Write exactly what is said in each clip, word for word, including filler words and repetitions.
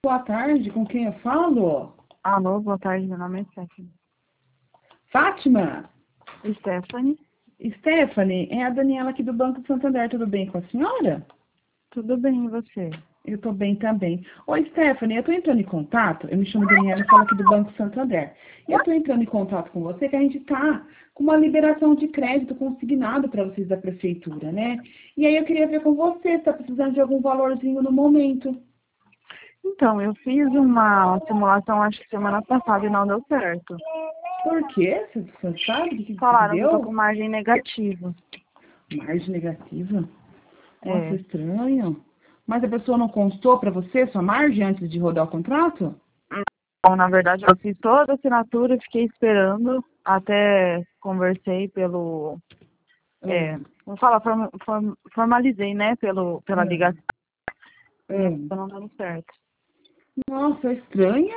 Boa tarde, com quem eu falo? Alô, boa tarde, meu nome é Stephanie. Fátima? Stephanie? Stephanie, é a Daniela aqui do Banco Santander, tudo bem com a senhora? Tudo bem, e você? Eu tô bem também. Oi, Stephanie, eu tô entrando em contato, eu me chamo Daniela e falo aqui do Banco Santander. E eu tô entrando em contato com você que a gente tá com uma liberação de crédito consignado para vocês da prefeitura, né? E aí eu queria ver com você se tá precisando de algum valorzinho no momento. Então, eu fiz uma simulação, acho que semana passada, e não deu certo. Por quê? Você você sabe o que, que Falaram que eu tô deu? com margem negativa. Margem negativa? Nossa, É. estranho. Mas a pessoa não constou para você sua margem antes de rodar o contrato? Bom, na verdade, eu fiz toda a assinatura, fiquei esperando, até conversei pelo... É, Hum, vamos falar, form, form, formalizei, né, pelo, pela hum, ligação, e hum. não dando certo. Nossa, é estranho,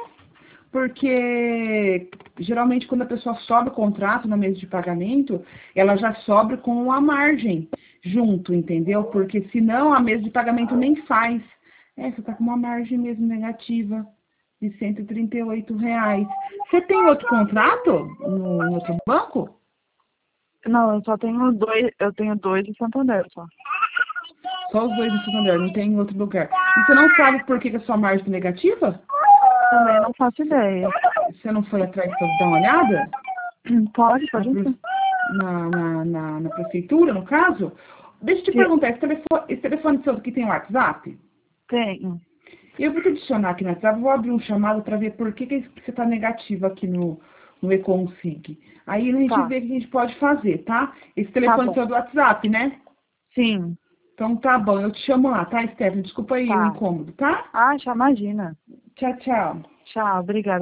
porque geralmente quando a pessoa sobe o contrato no mês de pagamento, ela já sobe com a margem junto, entendeu? Porque senão a mês de pagamento nem faz. É, você tá com uma margem mesmo negativa de cento e trinta e oito reais. Você tem outro contrato no, em outro banco? Não, eu só tenho dois, eu tenho dois em Santander, só. Só os dois no Santander, não tem em outro lugar. E você não sabe por que, que a sua margem é negativa? Também não faço ideia. Você não foi atrás para dar uma olhada? Pode, Na, pode pre- ser. na, na, na, na prefeitura, no caso? Deixa eu te Se- perguntar, esse telefone, esse telefone seu aqui tem WhatsApp? Tenho. Eu vou te adicionar aqui no WhatsApp, vou abrir um chamado para ver por que, que você está negativo aqui no, no Econsig. Aí a gente Tá, vê o que a gente pode fazer, tá? Esse tá telefone bom. seu é do WhatsApp, né? Sim, Então tá bom, eu te chamo lá, tá, Stephanie? Desculpa aí o tá. incômodo, tá? Ah, já imagina. Tchau, tchau. Tchau, obrigada.